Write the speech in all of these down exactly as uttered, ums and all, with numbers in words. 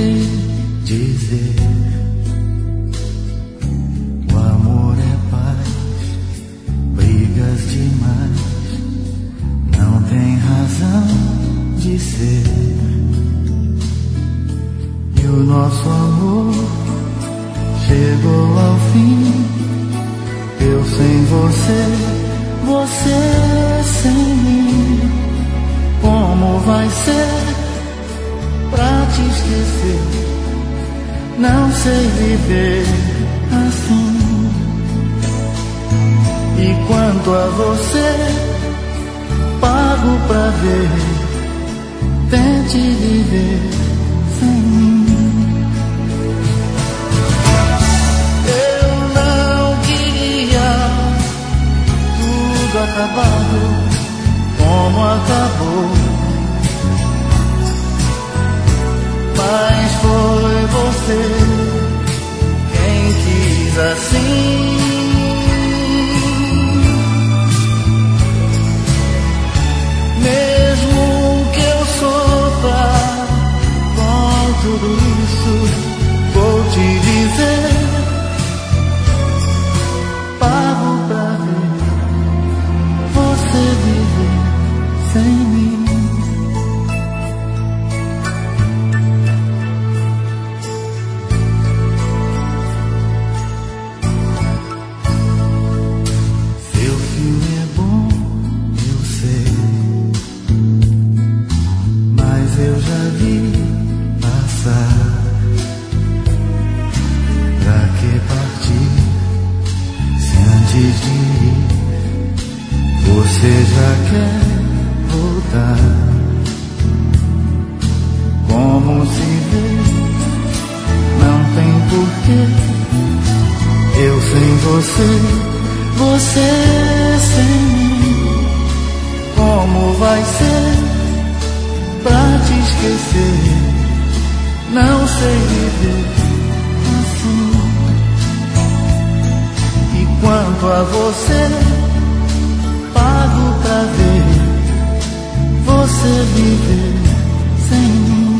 te dizer. O amor é paz, brigas demais, não tem razão de ser. E o nosso amor chegou ao fim. Eu sem você, você sem mim. Como vai ser pra te esquecer? Não sei viver assim. E quanto a você, pago pra ver. Tente viver sem mim. Eu não queria tudo acabado como acabou, mas foi você quem quis assim. Mesmo que eu sofra com tudo isso, vou te dizer, pago pra ver você viver sem mim. Seu filme é bom, eu sei, mas eu já vi passar. Pra que partir se antes de ir você já quer voltar? Como se vê, não tem porquê. Eu sem você, você sem mim. Como vai ser pra te esquecer? Não sei viver assim. E quanto a você, pago pra ver você viver sem mim.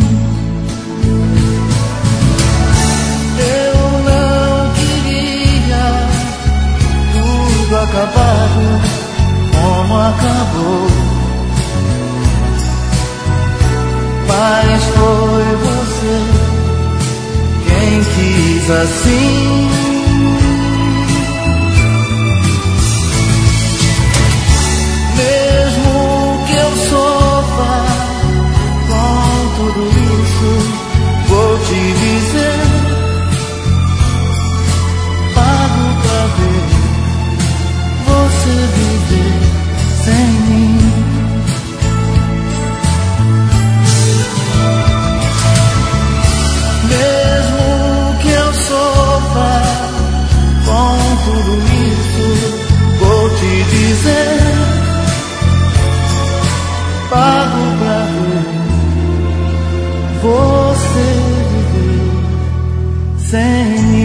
Eu não queria tudo acabado como acabou, mas foi você quem quis assim. Mesmo que eu sofra com tudo isso, vou te dizer, pago pra ver você viver sem mim. Mesmo que eu sofra com tudo isso, vou te dizer, pago pra ver você viver sem mim.